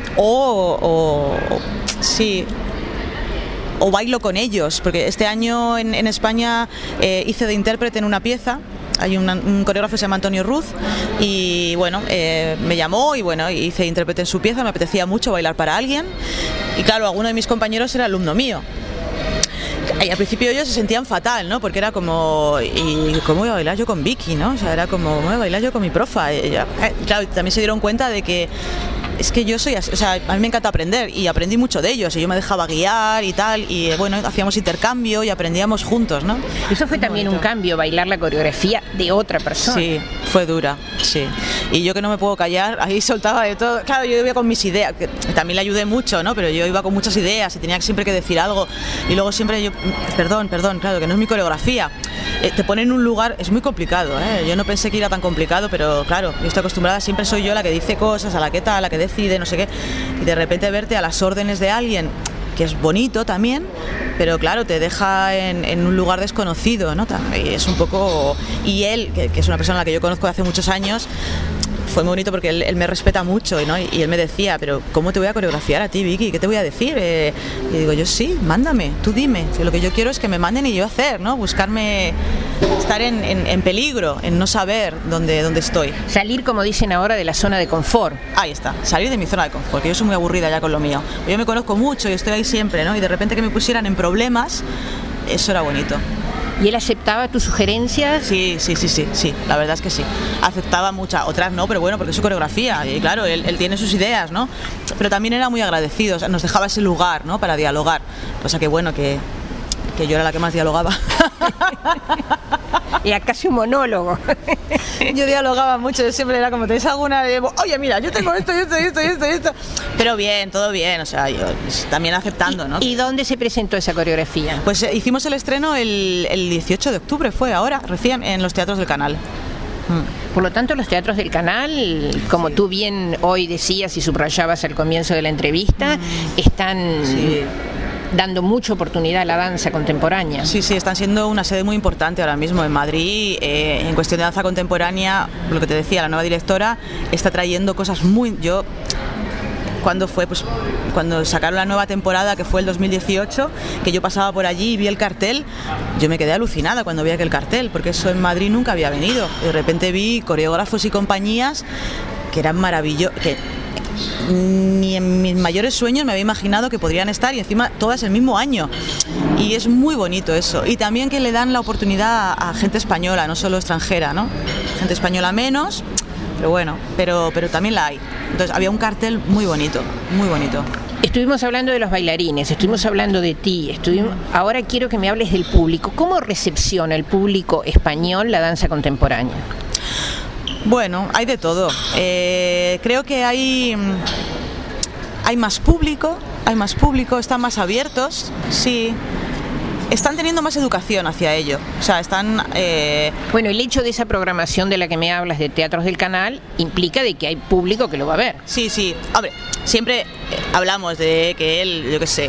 sí, o bailo con ellos, porque este año en España hice de intérprete en una pieza. Hay un coreógrafo que se llama Antonio Ruz y bueno, me llamó y bueno, hice intérprete en su pieza, me apetecía mucho bailar para alguien y claro, alguno de mis compañeros era alumno mío. Y al principio ellos se sentían fatal, ¿no? Porque era como, ¿y cómo voy a bailar yo con Vicky, no? O sea, era como, ¿cómo voy a bailar yo con mi profa? Claro, también se dieron cuenta de que es que yo soy así, o sea, a mí me encanta aprender y aprendí mucho de ellos y yo me dejaba guiar y tal y bueno, hacíamos intercambio y aprendíamos juntos, ¿no? Eso fue también un cambio, bailar la coreografía de otra persona. Sí, fue dura, sí. Y yo que no me puedo callar, ahí soltaba de todo. Claro, yo iba con mis ideas, que también le ayudé mucho, ¿no? Pero yo iba con muchas ideas y tenía siempre que decir algo y luego siempre yo, perdón, claro, que no es mi coreografía. Te pone en un lugar, es muy complicado, ¿eh? Yo no pensé que era tan complicado, pero claro, yo estoy acostumbrada, siempre soy yo la que dice cosas, a la que tal, a la que decide, no sé qué, y de repente verte a las órdenes de alguien, que es bonito también, pero claro, te deja en un lugar desconocido, ¿no? Y es un poco... Y él, que es una persona a la que yo conozco de hace muchos años, fue muy bonito porque él me respeta mucho, ¿no? Y él me decía, pero ¿cómo te voy a coreografiar a ti, Vicky? ¿Qué te voy a decir? Y digo, yo sí, mándame, tú dime. Que lo que yo quiero es que me manden y yo hacer, ¿no? Buscarme, estar en peligro, en no saber dónde estoy. Salir, como dicen ahora, de la zona de confort. Ahí está, salir de mi zona de confort, que yo soy muy aburrida ya con lo mío. Yo me conozco mucho y estoy ahí siempre, ¿no? Y de repente que me pusieran en problemas, eso era bonito. ¿Y él aceptaba tus sugerencias? Sí, la verdad es que sí. Aceptaba muchas, otras no, pero bueno, porque es su coreografía y claro, él tiene sus ideas, ¿no? Pero también era muy agradecido, o sea, nos dejaba ese lugar, ¿no? Para dialogar. O sea que bueno, que yo era la que más dialogaba. Era casi un monólogo. Yo dialogaba mucho, yo siempre era como, ¿tenéis alguna? Oye, mira, yo tengo esto. Pero bien, todo bien, o sea, yo también aceptando, ¿no? ¿Y dónde se presentó esa coreografía? Pues hicimos el estreno el 18 de octubre, fue ahora, recién, en los teatros del Canal. Por lo tanto, los teatros del Canal, como tú bien hoy decías y subrayabas al comienzo de la entrevista, están... Sí. dando mucha oportunidad a la danza contemporánea. Sí, están siendo una sede muy importante ahora mismo en Madrid. En cuestión de danza contemporánea, lo que te decía, la nueva directora está trayendo cosas muy... ¿Cuándo fue? Pues cuando sacaron la nueva temporada, que fue el 2018, que yo pasaba por allí y vi el cartel, yo me quedé alucinada cuando vi aquel cartel, porque eso en Madrid nunca había venido. De repente vi coreógrafos y compañías que eran maravillosos, que ni en mis mayores sueños me había imaginado que podrían estar, y encima todas el mismo año. Y es muy bonito eso. Y también que le dan la oportunidad a gente española, no solo extranjera, ¿no? Gente española menos, pero bueno, pero también la hay. Entonces había un cartel muy bonito, muy bonito. Estuvimos hablando de los bailarines, estuvimos hablando de ti, ahora quiero que me hables del público. ¿Cómo recepciona el público español la danza contemporánea? Bueno, hay de todo. Creo que hay más público, están más abiertos, sí. Están teniendo más educación hacia ello. O sea, están... Bueno, el hecho de esa programación de la que me hablas de Teatros del Canal implica de que hay público que lo va a ver. Sí. Hombre, siempre hablamos de que el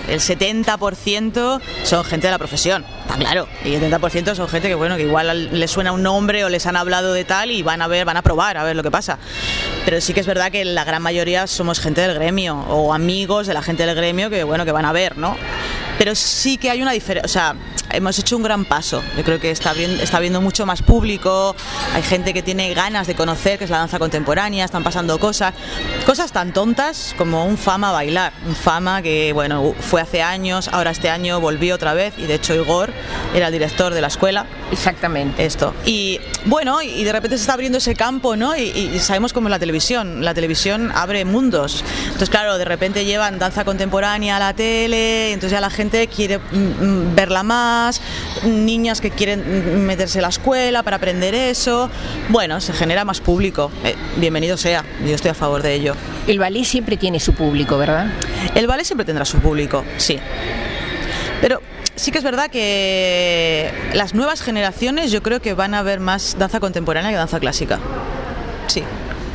70% son gente de la profesión, está claro. Y el 30% son gente que, bueno, que igual les suena un nombre o les han hablado de tal y van a probar a ver lo que pasa. Pero sí que es verdad que la gran mayoría somos gente del gremio o amigos de la gente del gremio que, bueno, que van a ver, ¿no? Pero sí que hay una diferencia, o sea, hemos hecho un gran paso. Yo creo que está habiendo mucho más público, hay gente que tiene ganas de conocer qué es la danza contemporánea, están pasando cosas tan tontas como un Fama a bailar. Un Fama que, bueno, fue hace años, ahora este año volvió otra vez, y de hecho Igor era el director de la escuela. Exactamente. Esto. Y bueno, y de repente se está abriendo ese campo, ¿no? Y sabemos cómo es la televisión abre mundos. Entonces, claro, de repente llevan danza contemporánea a la tele, entonces ya la gente quiere verla más, niñas que quieren meterse en la escuela para aprender eso. Bueno, se genera más público. Bienvenido sea, yo estoy a favor de ello. El ballet siempre tiene su público, ¿verdad? El ballet siempre tendrá su público, sí. Pero sí que es verdad que las nuevas generaciones yo creo que van a ver más danza contemporánea que danza clásica. Sí.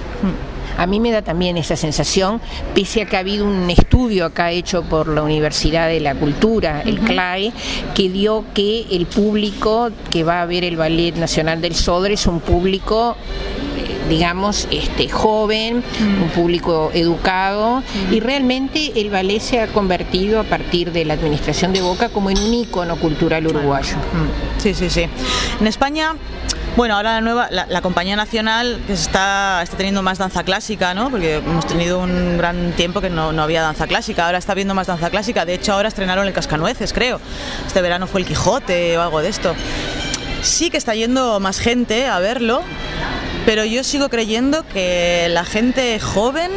A mí me da también esa sensación, pese a que ha habido un estudio acá hecho por la Universidad de la Cultura, el CLAE, que dio que el público que va a ver el Ballet Nacional del Sodre es un público, digamos, joven, un público educado, y realmente el ballet se ha convertido a partir de la administración de Boca como en un ícono cultural uruguayo. Sí. En España, bueno, ahora la compañía nacional que está teniendo más danza clásica, ¿no? Porque hemos tenido un gran tiempo que no había danza clásica, ahora está viendo más danza clásica. De hecho, ahora estrenaron el Cascanueces, creo. Este verano fue el Quijote o algo de esto. Sí que está yendo más gente a verlo, pero yo sigo creyendo que la gente joven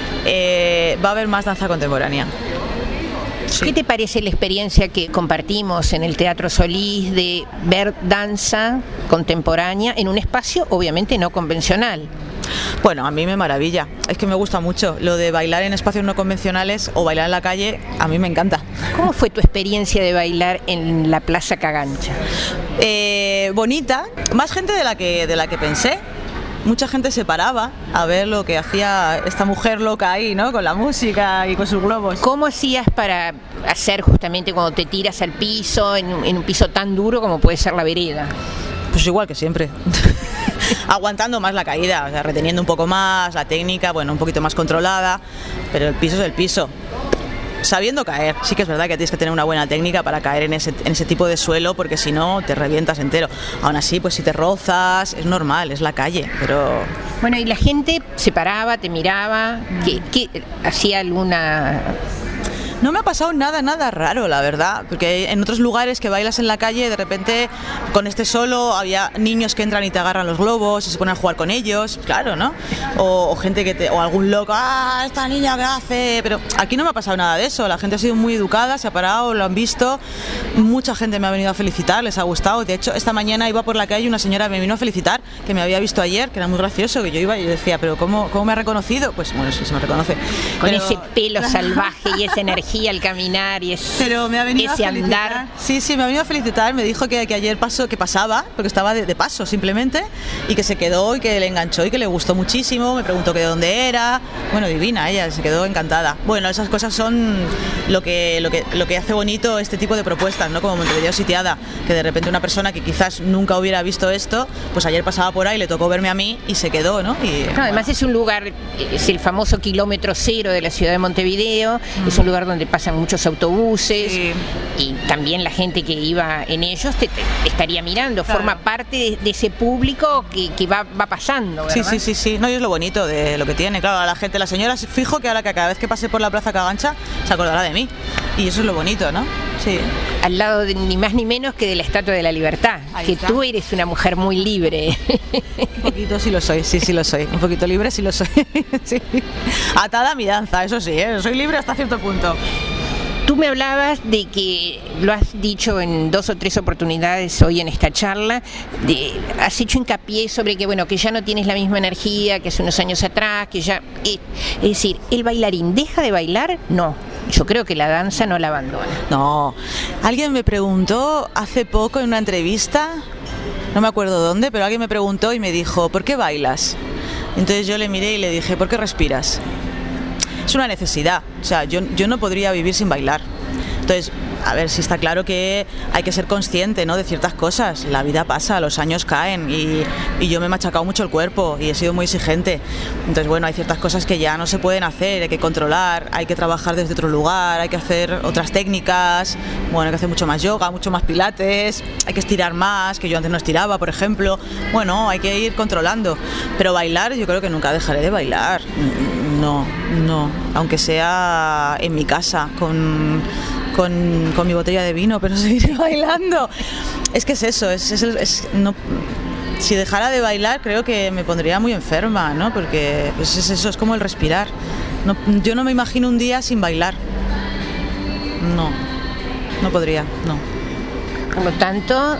va a ver más danza contemporánea. Sí. ¿Qué te parece la experiencia que compartimos en el Teatro Solís de ver danza contemporánea en un espacio obviamente no convencional? Bueno, a mí me maravilla, es que me gusta mucho lo de bailar en espacios no convencionales o bailar en la calle, a mí me encanta. ¿Cómo fue tu experiencia de bailar en la Plaza Cagancha? Bonita, más gente de la que pensé. Mucha gente se paraba a ver lo que hacía esta mujer loca ahí, ¿no? Con la música y con sus globos. ¿Cómo hacías para hacer justamente cuando te tiras al piso, en un piso tan duro como puede ser la vereda? Pues igual que siempre. Aguantando más la caída, o sea, reteniendo un poco más la técnica, bueno, un poquito más controlada, pero el piso es el piso. Sabiendo caer, sí que es verdad que tienes que tener una buena técnica para caer en ese tipo de suelo, porque si no te revientas entero. Aún así, pues si te rozas, es normal, es la calle, pero... Bueno, y la gente se paraba, te miraba, ¿qué hacía alguna...? No me ha pasado nada raro, la verdad, porque en otros lugares que bailas en la calle, de repente con este solo había niños que entran y te agarran los globos y se ponen a jugar con ellos, claro, ¿no? O gente o algún loco, esta niña qué hace, pero aquí no me ha pasado nada de eso, la gente ha sido muy educada, se ha parado, lo han visto, mucha gente me ha venido a felicitar, les ha gustado. De hecho, esta mañana iba por la calle y una señora me vino a felicitar, que me había visto ayer, que era muy gracioso, que yo iba y yo decía, pero ¿cómo me ha reconocido? Pues bueno, sí se me reconoce. Con ese pelo salvaje y esa energía energía al caminar y pero me ha venido ese a felicitar. andar. Sí, me ha venido a felicitar, me dijo que ayer pasaba, porque estaba de paso simplemente, y que se quedó y que le enganchó y que le gustó muchísimo, me preguntó que de dónde era, bueno, divina, ella se quedó encantada. Bueno, esas cosas son lo que hace bonito este tipo de propuestas, ¿no? Como Montevideo Sitiada, que de repente una persona que quizás nunca hubiera visto esto, pues ayer pasaba por ahí, le tocó verme a mí y se quedó, ¿no? Y, además es un lugar, es el famoso kilómetro cero de la ciudad de Montevideo, es un lugar donde pasan muchos autobuses, sí. Y también la gente que iba en ellos te estaría mirando, claro. Forma parte de ese público que va pasando, ¿verdad? Sí, no, y es lo bonito de lo que tiene, claro, a la gente, la señora, fijo que ahora que cada vez que pase por la Plaza Cagancha se acordará de mí, y eso es lo bonito, ¿no? Sí. Al lado de ni más ni menos que de la Estatua de la Libertad, ahí que está. Tú eres una mujer muy libre. Un poquito sí lo soy, sí lo soy, un poquito libre sí lo soy. Sí. Atada a mi danza, eso sí, soy libre hasta cierto punto. Tú me hablabas de que, lo has dicho en 2 o 3 oportunidades hoy en esta charla, has hecho hincapié sobre que, bueno, que ya no tienes la misma energía que hace unos años atrás, que ya... Es decir, ¿el bailarín deja de bailar? No, yo creo que la danza no la abandona. No, alguien me preguntó hace poco en una entrevista, no me acuerdo dónde, pero alguien me preguntó y me dijo, ¿por qué bailas? Entonces yo le miré y le dije, ¿por qué respiras? Es una necesidad, o sea, yo no podría vivir sin bailar. Entonces, a ver, sí está claro que hay que ser consciente, ¿no?, de ciertas cosas. La vida pasa, los años caen y yo me he machacado mucho el cuerpo y he sido muy exigente. Entonces, bueno, hay ciertas cosas que ya no se pueden hacer, hay que controlar, hay que trabajar desde otro lugar, hay que hacer otras técnicas, bueno, hay que hacer mucho más yoga, mucho más pilates, hay que estirar más, que yo antes no estiraba, por ejemplo. Bueno, hay que ir controlando. Pero bailar, yo creo que nunca dejaré de bailar. No, aunque sea en mi casa, con mi botella de vino, pero seguiré bailando. Es que es eso, no, si dejara de bailar creo que me pondría muy enferma, ¿no? Porque pues es eso, es como el respirar. No, yo no me imagino un día sin bailar. No podría, no. Por lo tanto,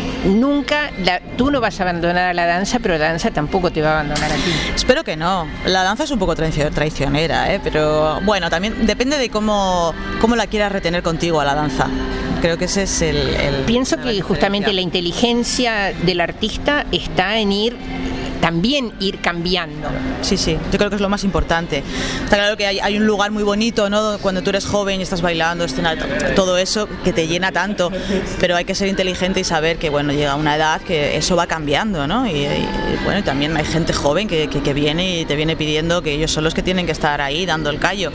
nunca, tú no vas a abandonar a la danza, pero la danza tampoco te va a abandonar a ti. Espero que no. La danza es un poco traicionera, pero bueno, también depende de cómo la quieras retener contigo a la danza. Creo que ese es el Pienso que justamente la inteligencia del artista está en también ir cambiando. Sí, yo creo que es lo más importante. Está claro que hay un lugar muy bonito, ¿no?, cuando tú eres joven y estás bailando, todo eso que te llena tanto, pero hay que ser inteligente y saber que, bueno, llega una edad que eso va cambiando, ¿no? Y bueno, y también hay gente joven que viene y te viene pidiendo que ellos son los que tienen que estar ahí dando el callo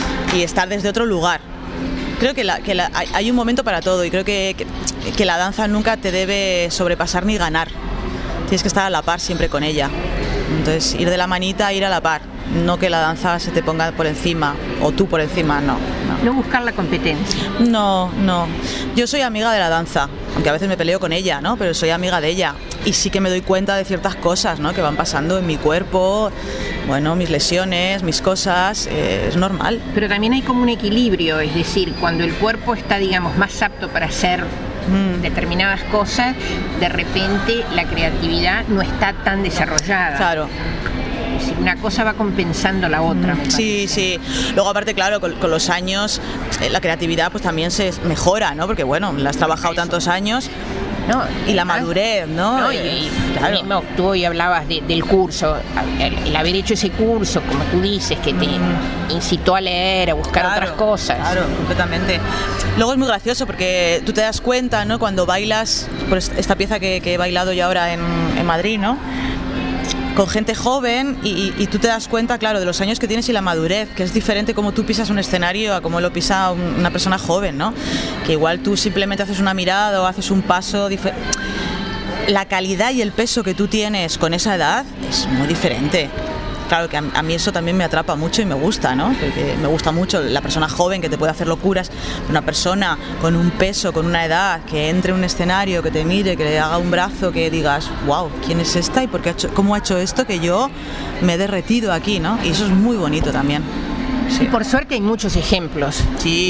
y estar desde otro lugar. Creo que hay un momento para todo y creo que la danza nunca te debe sobrepasar ni ganar. Tienes que estar a la par siempre con ella. Entonces, ir de la manita, ir a la par. No que la danza se te ponga por encima o tú por encima, no. No buscar la competencia. No. Yo soy amiga de la danza, aunque a veces me peleo con ella, ¿no? Pero soy amiga de ella. Y sí que me doy cuenta de ciertas cosas, ¿no?, que van pasando en mi cuerpo, bueno, mis lesiones, mis cosas, es normal. Pero también hay como un equilibrio, es decir, cuando el cuerpo está, digamos, más apto para hacer determinadas cosas, de repente la creatividad no está tan desarrollada. Claro. Es decir, una cosa va compensando la otra. Sí. Luego, aparte, claro, con los años la creatividad pues también se mejora, ¿no? Porque, bueno, la has trabajado tantos años. No, y la madurez, ¿no? Y claro. Mismo tú hoy hablabas del curso, el haber hecho ese curso, como tú dices, que te incitó a leer, a buscar otras cosas. Claro, completamente. Luego es muy gracioso porque tú te das cuenta, ¿no?, cuando bailas, por esta pieza que he bailado yo ahora en Madrid, ¿no?, con gente joven y tú te das cuenta, claro, de los años que tienes y la madurez, que es diferente como tú pisas un escenario a como lo pisa una persona joven, ¿no? Que igual tú simplemente haces una mirada o haces un paso diferente. La calidad y el peso que tú tienes con esa edad es muy diferente. Claro que a mí eso también me atrapa mucho y me gusta, ¿no? Porque me gusta mucho la persona joven que te puede hacer locuras, una persona con un peso, con una edad, que entre en un escenario, que te mire, que le haga un brazo, que digas, wow, ¿quién es esta? ¿Y cómo ha hecho esto que yo me he derretido aquí, ¿no? Y eso es muy bonito también. Sí. Y por suerte hay muchos ejemplos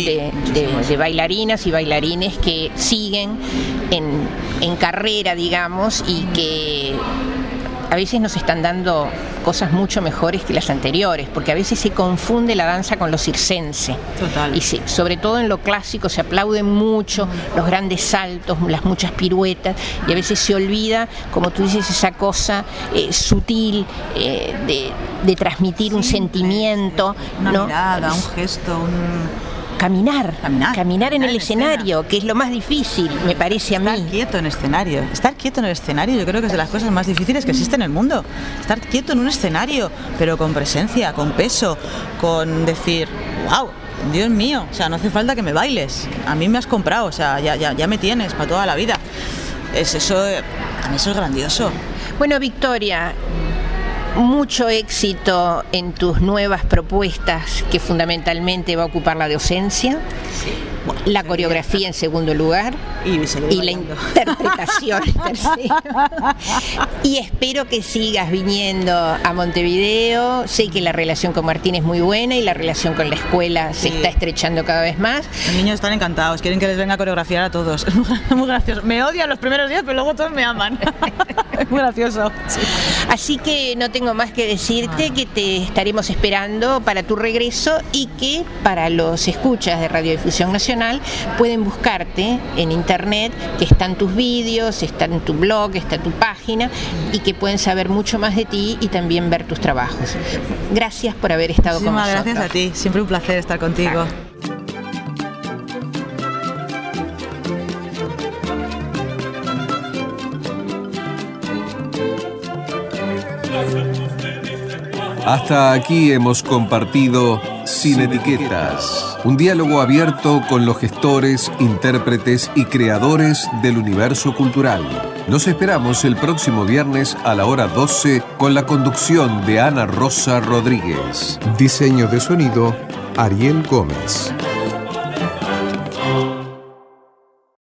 de bailarinas y bailarines que siguen en carrera, digamos, y que a veces nos están dando cosas mucho mejores que las anteriores, porque a veces se confunde la danza con lo circense. Total. Y sobre todo en lo clásico se aplauden mucho los grandes saltos, las muchas piruetas, y a veces se olvida, como tú dices, esa cosa sutil de transmitir un sentimiento, una ¿no? mirada, un gesto, Caminar en el escenario, que es lo más difícil, me parece a mí. Estar quieto en el escenario, yo creo que es de las cosas más difíciles que existen en el mundo. Estar quieto en un escenario, pero con presencia, con peso, con decir, wow, Dios mío, o sea, no hace falta que me bailes, a mí me has comprado, o sea, ya me tienes para toda la vida. A mí eso es grandioso. Bueno, Victoria, mucho éxito en tus nuevas propuestas, que fundamentalmente va a ocupar la docencia, la coreografía en segundo lugar y la interpretación en tercero. Y espero que sigas viniendo a Montevideo. Sé que la relación con Martín es muy buena y la relación con la escuela se está estrechando cada vez más. Los niños están encantados, quieren que les venga a coreografiar a todos. Es muy gracioso. Me odian los primeros días, pero luego todos me aman. Es muy gracioso. Sí. Así que no tengo más que decirte que te estaremos esperando para tu regreso, y que para los escuchas de Radiodifusión Nacional pueden buscarte en internet, que están tus vídeos, está en tu blog, está tu página, y que pueden saber mucho más de ti y también ver tus trabajos. Gracias por haber estado con nosotros. Gracias a ti, siempre un placer estar contigo. Hasta aquí hemos compartido Sin Etiquetas, un diálogo abierto con los gestores, intérpretes y creadores del universo cultural. Los esperamos el próximo viernes a la hora 12 con la conducción de Ana Rosa Rodríguez. Diseño de sonido, Ariel Gómez.